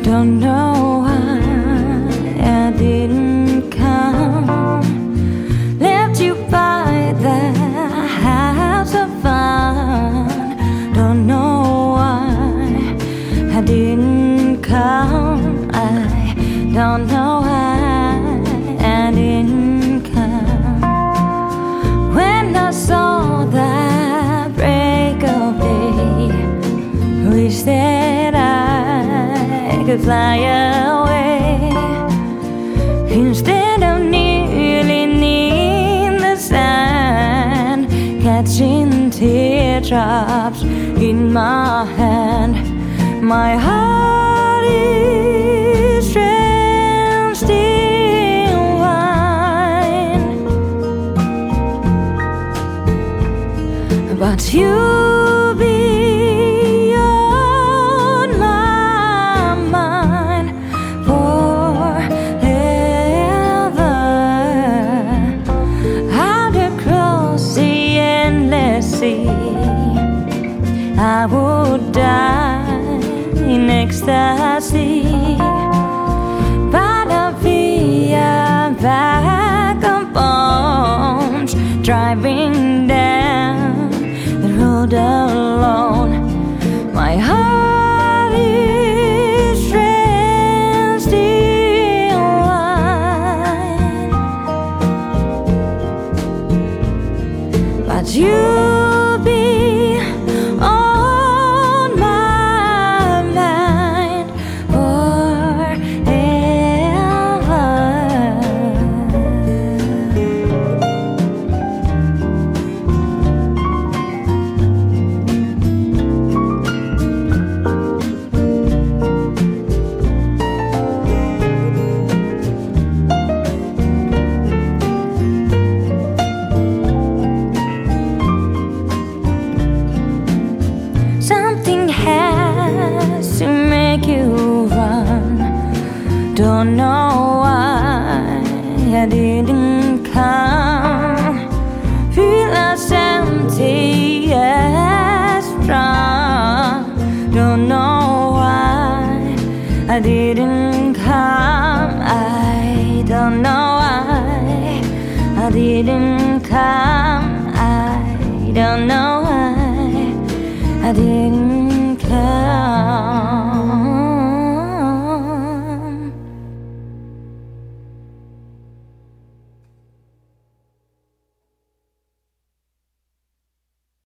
Don't know why I didn't come. Left you by the house of fun. Don't know why I didn't come. I don't know why I didn't come. When I saw the break of day, wish that I could fly away instead of kneeling in the sand, catching teardrops in my hand. My heart is drenched in wine, but you'll be on my mind forever. Out across the endless sea, I would die in ecstasy, but I'll be a bag of bones driving down the road alone. My heart is drenched in wine, but you'll be on my mind forever. Something has to make you run. Don't know